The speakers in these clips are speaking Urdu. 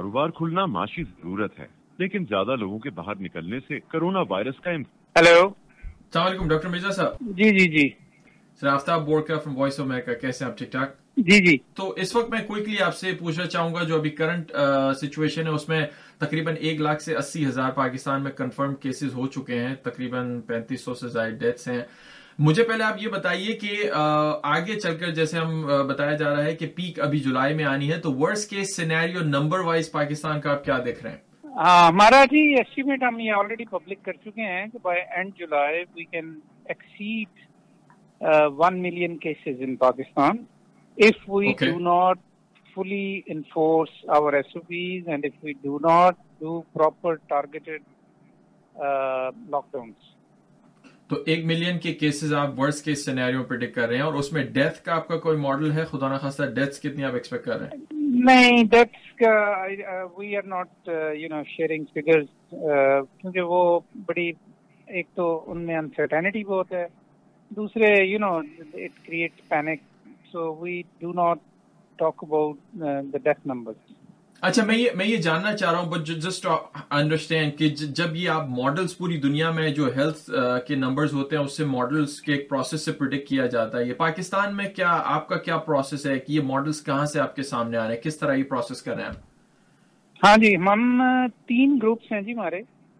कारोबार खुलना माशी जरूरत है, लेकिन ज्यादा लोगों के बाहर निकलने से कोरोना वायरस का हेलो, अस्सलाम डॉक्टर मिर्जा साहब। जी जी जी sir Aftab Borka from Voice of America, कैसे हैं आप? ठीक ठाक जी जी। तो इस वक्त मैं क्विकली आपसे पूछना चाहूंगा, जो अभी करंट सिचुएशन है उसमें तकरीबन 1,80,000 पाकिस्तान में कंफर्म केसेस हो चुके हैं, तकरीबन 3500 से ज्यादा डेथ्स हैं। मुझे पहले आप ये बताइए कि आगे चलकर जैसे हम बताया जा रहा है कि पीक अभी जुलाई में आनी है, तो worst case scenario number wise Pakistan का आप क्या देख रहे हैं? हमारा जी एस्टिमेट हम ये ऑलरेडी पब्लिक कर चुके हैं कि by end July we can exceed 1 million cases in Pakistan if we Okay. do not fully enforce our SOPs and if we do not do proper targeted lockdowns. तो 1 मिलियन के केसेस आप वर्स्ट केस सिनेरियो प्रेडिक्ट कर रहे हैं, और उसमें डेथ का आपका कोई मॉडल है? खुदा ना खास्ता डेथ्स कितनी आप एक्सपेक्ट कर रहे हैं? नहीं, डेथ्स का we are not sharing figures, क्योंकि वो बड़ी, एक तो उनमें अनसर्टेनिटी बहुत है, दूसरे it creates panic, so we do not talk about the death numbers. अच्छा, मैं ये जानना चाह रहा हूँ, बट जस्ट अंडरस्टैंड कि जब ये आप मॉडल्स पूरी दुनिया में जो हेल्थ के नंबर्स होते हैं उससे मॉडल्स के एक प्रोसेस से प्रिडिक्ट किया जाता है, ये पाकिस्तान में क्या आपका क्या प्रोसेस है कि ये मॉडल्स कहाँ से आपके सामने आ रहे हैं, किस तरह ये प्रोसेस कर रहे हैं? हाँ जी, हम 3 ग्रुप्स हैं जी हमारे,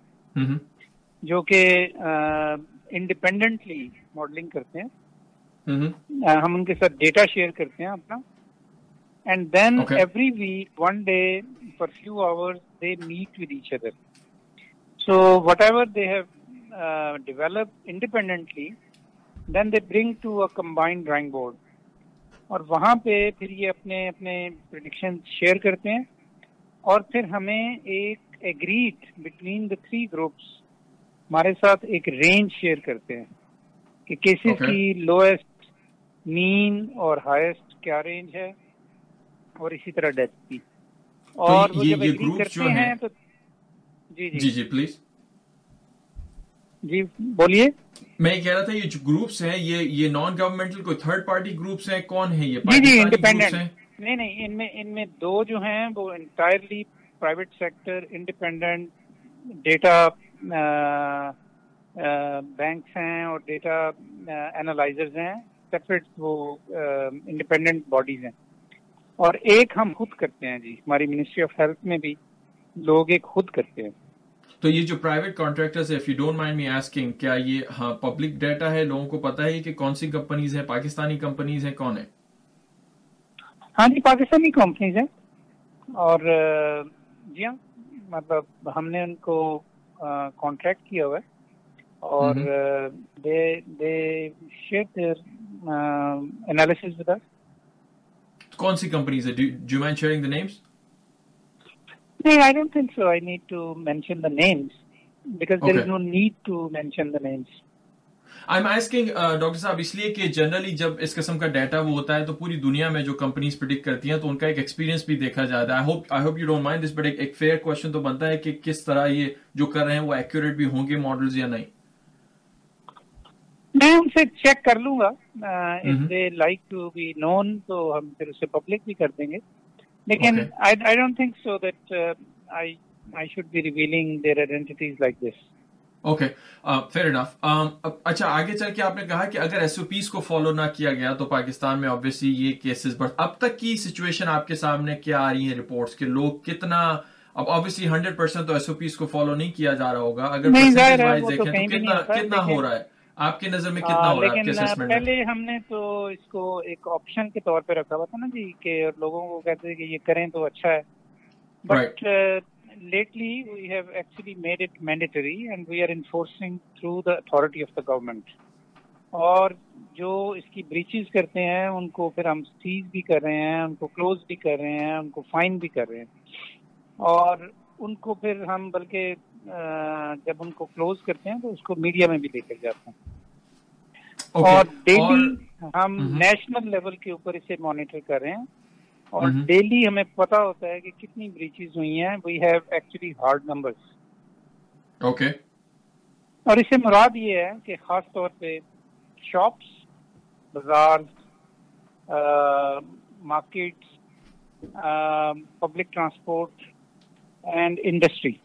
जो कि इंडिपेंडेंटली मॉडलिंग करते हैं। हम उनके साथ डेटा शेयर करते हैं अपना, and then every week, one day, for few hours, they meet with each other. So whatever they have developed independently, then they bring to a combined drawing board. और वहाँ पे फिर ये अपने अपने प्रेडिक्शन शेयर करते हैं, और फिर हमें एक एग्रीड बिटवीन द 3 ग्रुप्स हमारे साथ एक रेंज शेयर करते हैं कि केसेस की लोएस्ट, मीन और हाईएस्ट क्या रेंज है, और इसी तरह डेथ की। और तो वो जब एग्री करते हैं तो जी जी जी प्लीज जी बोलिए। मैं कह रहा था, ये जो ग्रुप्स हैं ये नॉन गवर्नमेंटल कोई थर्ड पार्टी ग्रुप्स हैं, कौन है ये? जी जी, इंडिपेंडेंट। नहीं, इनमें 2 जो हैं वो entirely private sector independent data banks हैं और डेटा एनालाइजर्स हैं, सेपरेट वो इंडिपेंडेंट बॉडीज हैं। और एक हम खुद करते हैं जी, हमारी मिनिस्ट्री ऑफ हेल्थ में भी लोग एक खुद करते हैं। तो ये जो प्राइवेट कॉन्ट्रैक्टर्स है, if you don't mind me asking, क्या ये पब्लिक डाटा है, लोगों को पता है कि कौन सी कंपनीज हैं, पाकिस्तानी कंपनीज हैं, कौन है? हाँ जी, पाकिस्तानी कंपनीज हैं, और जी हाँ, मतलब हमने उनको कॉन्ट्रैक्ट किया हुआ है, और they share their analysis with us. कौन सी कंपनीज है? Do you mind sharing the names? No, I don't think so. I need to mention the names because there is no need to mention the names. I'm asking doctor साहब इसलिए कि जनरली जब इस किस्म का डाटा वो होता है तो पूरी दुनिया में जो कंपनीज प्रेडिक्ट करती हैं तो उनका एक एक्सपीरियंस भी देखा जाता है। I hope you don't mind this, but एक फेयर क्वेश्चन तो बनता है कि किस तरह ये जो कर रहे हैं वो एक्यूरेट भी होंगे मॉडल्स या नहीं। मैं उनसे चेक कर लूंगा, if they like to be known तो हम फिर उसे पब्लिक भी कर देंगे, लेकिन I don't think so that I should be revealing their identities like this. Okay, fair enough. अच्छा, आगे चल के आपने कहा कि अगर एसओपीज को फॉलो ना किया गया तो पाकिस्तान में ऑब्वियसली ये केसेस बढ़, अब तक की सिचुएशन आपके सामने क्या आ रही है रिपोर्ट्स के? लोग कितना, अब ऑब्वियसली 100% तो एसओपीज को फॉलो नहीं किया जा रहा होगा, अगर परसेंटेज वाइज देखें तो कितना हो रहा है आपकी नजर में, कितना हो रहा है आपके असेसमेंट में? पहले हमने तो इसको एक ऑप्शन के तौर पे रखा हुआ था ना जी, कि लोगों को कहते हैं कि ये करें तो अच्छा है, but lately we have actually made it mandatory and we are enforcing through the authority of the government. और जो इसकी ब्रीचेस करते हैं उनको फिर हम सीज भी कर रहे हैं, उनको क्लोज भी कर रहे हैं, उनको फाइन भी कर रहे हैं, और उनको फिर हम बल्कि जब उनको क्लोज करते हैं तो उसको मीडिया में भी लेकर जाते हैं। और डेली हम नेशनल लेवल के ऊपर इसे मॉनिटर कर रहे हैं, और डेली हमें पता होता है कि कितनी ब्रीचेस हुई हैं। We have actually hard numbers. Okay, और इससे मुराद ये है कि खास तौर पे शॉप्स, बाजार, markets, public transport, and industry.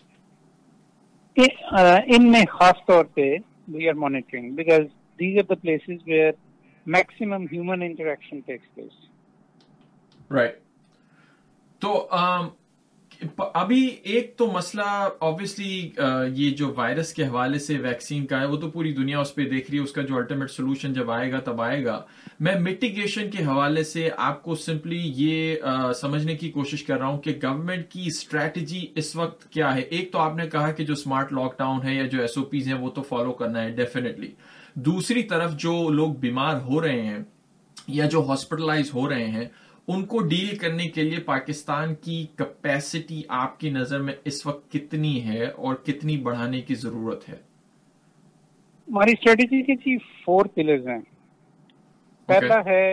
ان میں خاص طور پہ we are monitoring because these are the places where maximum human interaction takes place. Right. تو ابھی ایک تو مسئلہ obviously یہ جو وائرس کے حوالے سے ویکسین کا ہے وہ تو پوری دنیا اس پہ دیکھ رہی ہے, اس کا جو الٹیمیٹ سولوشن جب آئے گا تب آئے گا. میں میٹیگیشن کے حوالے سے آپ کو سمپلی یہ سمجھنے کی کوشش کر رہا ہوں کہ گورنمنٹ کی اسٹریٹجی اس وقت کیا ہے. ایک تو آپ نے کہا کہ جو اسمارٹ لاک ڈاؤن ہے یا جو ایس او پیز ہیں وہ تو فالو کرنا ہے ڈیفینیٹلی. دوسری طرف جو لوگ بیمار ہو رہے ہیں یا جو ہاسپٹلائز ہو رہے ہیں ان کو ڈیل کرنے کے لیے پاکستان کی کیپیسٹی آپ کی نظر میں اس وقت کتنی ہے اور کتنی بڑھانے کی ضرورت ہے؟ ہماری اسٹریٹجی کے جی 4 پلرز ہیں. پہلا ہے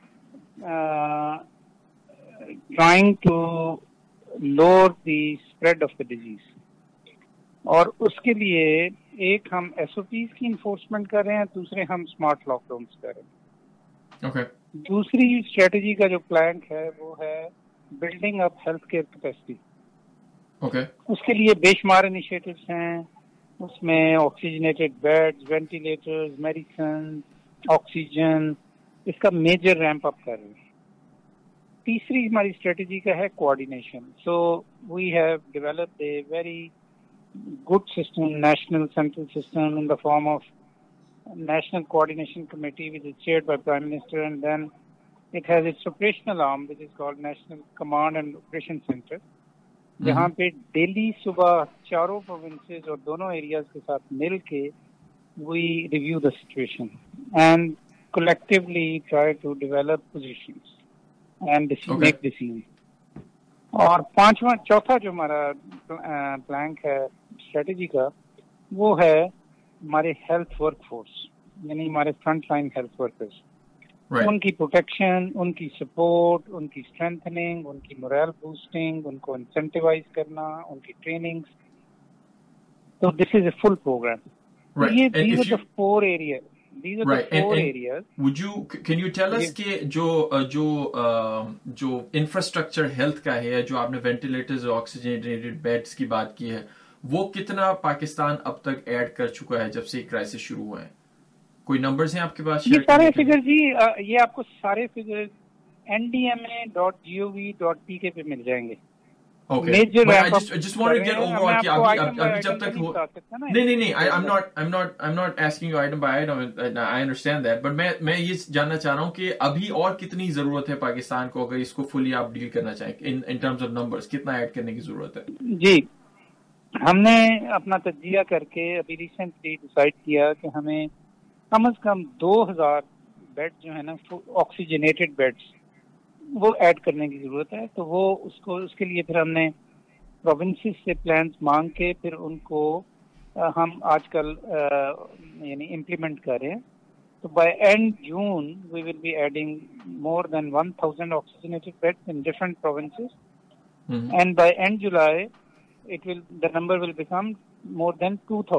trying to lower the spread of the disease, اور اس کے لیے ایک ہم ایس او پیز کی انفورسمنٹ کر رہے ہیں, دوسرے ہم اسمارٹ لاک ڈاؤنس کر رہے ہیں. دوسری اسٹریٹجی کا جو پلان ہے وہ ہے building up health care capacity. اس کے لیے بے شمار انیشیٹوز ہیں, اس میں oxygenated beds, ventilators, medicine, oxygen, اس کا میجر ریمپ اپ کر رہے ہیں. تیسری ہماری اسٹریٹجی کا ہے coordination. So we have developed a very good system, national central system in the form of National Coordination Committee, which is chaired by Prime Minister, and then it has its operational arm, which is called National Command and Operation Center. جہاں پہ ڈیلی صبح چاروں پروونسز اور دونوں ایریاز کے ساتھ مل کے we review the situation and collectively try to develop positions and make decisions. اور چوتھا جو ہمارا پلانک ہے اسٹریٹجی کا وہ ہے ہمارے ہیلتھ ورک فورس, یعنی ہمارے فرنٹ لائن ہیلتھ ورکرز, ان کی پروٹیکشن, ان کی سپورٹ, ان کی اسٹرینتھنگ, ان کی مورل بوسٹنگ, ان کو انسینٹیوائز کرنا, ان کی ٹریننگز. تو this is a full programme. These are the 4 areas. These are the 4 areas. Can you tell us کہ جو انفراسٹرکچر ہیلتھ کا ہے, جو آپ نے وینٹیلیٹرز اور آکسیجنیٹڈ بیڈز کی بات کی ہے, وہ کتنا پاکستان اب تک ایڈ کر چکا ہے جب سے کرائسس شروع ہوا ہے؟ کوئی نمبرز ہیں آپ کے پاس؟ یہ سارے فگر جی, یہ آپ کو سارے فگر ndma.gov.pk پہ مل جائیں گے. نہیں, I'm not asking you item by item. I understand that, but میں یہ جاننا چاہ رہا ہوں کہ ابھی اور کتنی ضرورت ہے پاکستان کو, اگر اس کو فلی آپ ڈیل کرنا چاہیں in terms of numbers, کتنا ایڈ کرنے کی ضرورت ہے؟ جی, ہم نے اپنا تجزیہ کر کے ابھی ریسنٹلی ڈیسائیڈ کیا کہ ہمیں کم از کم 2000 بیڈ جو ہے نا آکسیجنیٹڈ بیڈس وہ ایڈ کرنے کی ضرورت ہے. تو وہ اس کے لیے پھر ہم نے پروونسز سے پلانس مانگ کے پھر ان کو ہم آج کل یعنی امپلیمنٹ کر رہے ہیں. تو by end June we will be adding more than 1000 oxygenated beds in different provinces, and by end July the number will become more than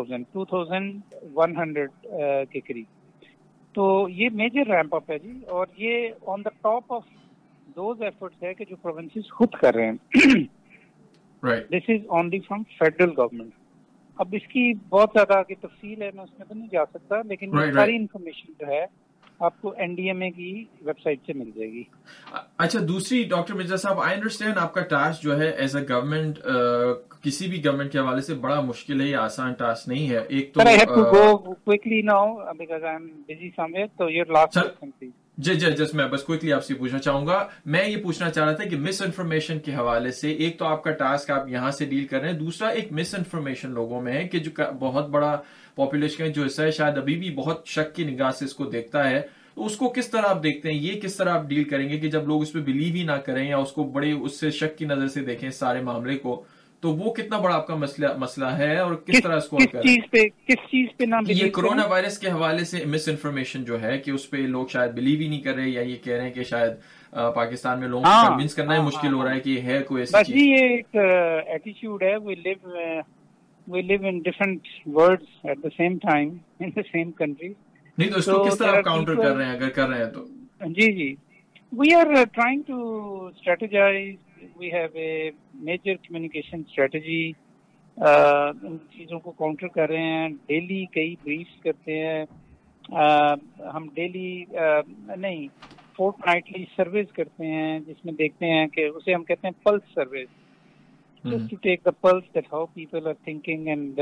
2100 کے قریب. تو یہ میجر ریمپ اپ ہے جی, اور یہ on the top of those efforts ہے کہ جو پروونسز خود کر رہے ہیں. This is only from federal government. اب اس کی بہت زیادہ کی تفصیل ہے, میں اس میں تو نہیں جا سکتا, لیکن یہ ساری انفارمیشن جو ہے آپ کو این ڈی ایم اے کی ویب سائٹ سے مل جائے گی. اچھا, دوسری ڈاکٹر مرزا صاحب, آئی انڈرسٹینڈ آپ کا ٹاسک جو ہے ایز اے گورنمنٹ, کسی بھی گورنمنٹ کے حوالے سے بڑا مشکل ہے, یہ آسان ٹاسک نہیں ہے. ایک تو I have to go quickly now because I am busy somewhere. So your last question please. جس میں بس کوئکلی آپ سے پوچھنا چاہوں گا. میں یہ پوچھنا چاہ رہا تھا کہ مس انفارمیشن کے حوالے سے, ایک تو آپ کا ٹاسک آپ یہاں سے ڈیل کر رہے ہیں, دوسرا ایک مس انفارمیشن لوگوں میں ہے کہ جو بہت بڑا پاپولیشن کا جو حصہ ہے شاید ابھی بھی بہت شک کی نگاہ سے اس کو دیکھتا ہے. تو اس کو کس طرح آپ دیکھتے ہیں, یہ کس طرح آپ ڈیل کریں گے کہ جب لوگ اس پہ بلیو ہی نہ کریں یا اس کو بڑے اس سے شک کی نظر سے دیکھیں سارے معاملے کو, تو وہ کتنا بڑا آپ کا مسئلہ ہے اور کس طرح اس کو کس چیز پہ نہ یہ کرونا وائرس کے حوالے سے مس انفارمیشن جو ہے کہ اس پہ لوگ شاید بلیو ہی نہیں کر رہے, یا یہ کہہ رہے ہیں کہ شاید پاکستان میں لوگوں کو کنونس کرنا ہی مشکل ہو رہا ہے کہ یہ ہے کوئی ایسی چیز. یہ ایک ایٹیٹیوڈ ہے, we live in different worlds at the same time in the same country. نہیں تو اس کو کس طرح کاؤنٹر کر رہے ہیں اگر کر رہے ہیں تو؟ جی we are trying to strategize we have a major communication strategy. ان چیزوں کو کاؤنٹر کر رہے ہیں. ڈیلی کئی بریفس کرتے ہیں. ہم ڈیلی نہیں فورتنائٹلی سرویز کرتے ہیں جس میں دیکھتے ہیں کہ اسے ہم کہتے ہیں pulse surveys, just to take the pulse that how people are thinking and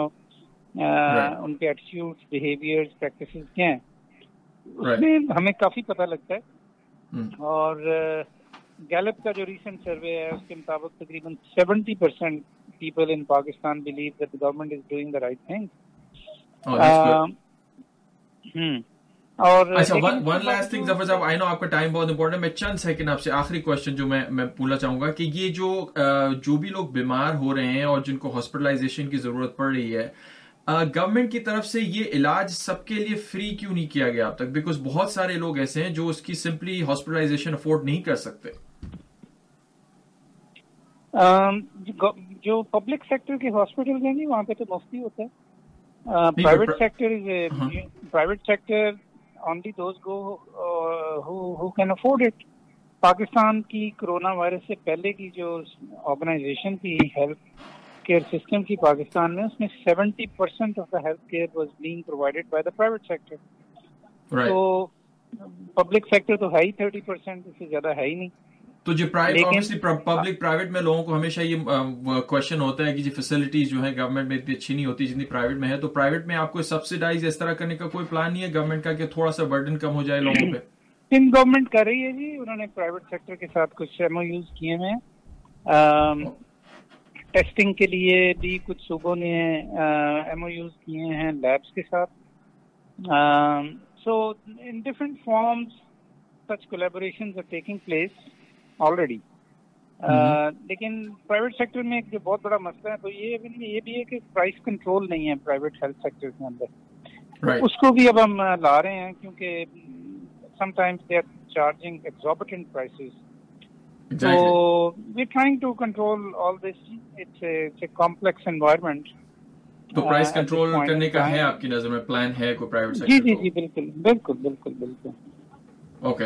ان کے ایٹیٹیوڈز, بیہیویئرز, پریکٹسز کیا ہیں. اس میں ہمیں کافی پتہ لگتا ہے. اور گیلپ کا جو ریسنٹ سروے ہے اس کے مطابق تقریباً 70% people in Pakistan believe that the government is doing the right thing. Oh, that's good. اور اچھا ون لاسٹ تھنگ ظفر صاحب, آئی نو آپ کا ٹائم بہت امپورٹنٹ ہے, میں چند سیکنڈ آپ سے آخری کوشچن جو میں پوچھنا چاہوں گا کہ یہ جو بھی لوگ بیمار ہو رہے ہیں اور جن کو ہاسپٹلائزیشن کی ضرورت پڑ رہی ہے, گورنمنٹ کی طرف سے یہ علاج سب کے لیے فری کیوں نہیں کیا گیا اب تک؟ بیکاز بہت سارے لوگ ایسے ہیں جو اس کی سمپلی ہاسپٹلائزیشن افورڈ نہیں کر سکتے. جو پبلک سیکٹر کے ہاسپٹل ہیں وہاں پہ تو مفت ہی ہوتا ہے. Private sector only those go who can afford it. Pakistan کی کرونا وائرس سے پہلے کی جو آرگنائزیشن تھی ہیلتھ کیئر سسٹم کی پاکستان میں, اس میں 70% of the health care was being provided by the private sector. تو پبلک سیکٹر تو ہے ہی 30%, اس سے زیادہ ہے ہی نہیں. تو جو پبلک پرائیویٹ میں لوگوں کو ہمیشہ یہ کوشچن ہوتا ہے کہ جو فیسلٹیز جو ہے گورنمنٹ میں اتنی اچھی نہیں ہوتی جتنی پرائیویٹ میں ہے, تو پرائیویٹ میں آپ کو سبسیڈائز اس طرح کرنے کا کوئی پلان نہیں ہے گورنمنٹ کا کہ تھوڑا سا برڈن کم ہو جائے لوگوں پہ؟ گورنمنٹ کر رہی ہے جی, انہوں نے پرائیویٹ سیکٹر کے ساتھ کچھ MOUs کیے ہیں. ٹیسٹنگ کے لیے بھی کچھ صوبوں نے MOUs کیے ہیں لیبس کے ساتھ. So in different forms such collaborations are taking place already. لیکن پرائیویٹ سیکٹر میں ایک جو بہت بڑا مسئلہ ہے تو یہ بھی ہے کہ پرائس کنٹرول نہیں ہے پرائیویٹ ہیلتھ سیکٹر کے اندر. اس کو بھی اب ہم لا رہے ہیں کیونکہ sometimes they are charging exorbitant prices. So we're trying to control all this. It's a complex environment. تو پرائس کنٹرول کرنے کا ہے آپ کی نظر میں پلان ہے کوئی پرائیویٹ سیکٹر؟ جی بالکل. Okay.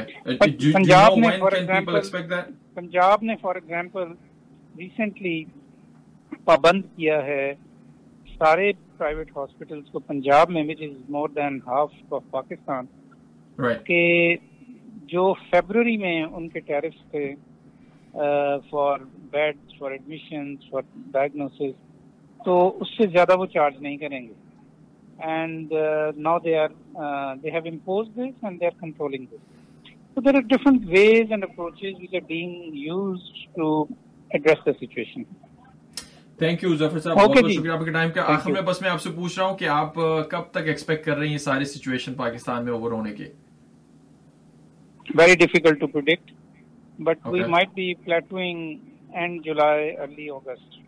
پنجاب نے فار ایگزامپل ریسنٹلی پابند کیا ہے سارے پرائیویٹ ہاسپٹلس کو پنجاب میں, which is more than half of Pakistan, کہ جو فیبروری میں ان کے ٹیرفس تھے for beds, for admissions, for diagnosis, تو اس سے زیادہ وہ چارج نہیں کریں گے. And now they have imposed this and they are controlling this. So there are different ways and approaches which are being used to address the situation. Thank you ظفر صاحب, بہت بہت شکریہ آپ کے ٹائم کا. آخر میں بس میں آپ سے پوچھ رہا ہوں کہ آپ کب تک ایکسپیکٹ کر رہے ہیں یہ ساری سچویشن پاکستان میں اوور ہونے کی؟ Very difficult to predict, but we might be plateauing end July, early August.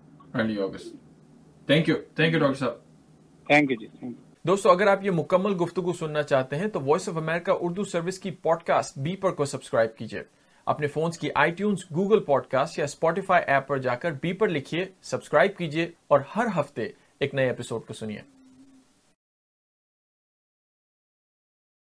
Thank you doctor صاحب. تھینک یو جی. دوستو اگر آپ یہ مکمل گفتگو سننا چاہتے ہیں تو voice of America Urdu service کی پوڈ کاسٹ بیپر کو سبسکرائب کیجیے. اپنے فونز کی iTunes, گوگل پوڈ کاسٹ یا اسپوٹیفائی ایپ پر جا کر بیپر لکھیے, سبسکرائب کیجیے اور ہر ہفتے ایک نئے ایپیسوڈ کو سنیے.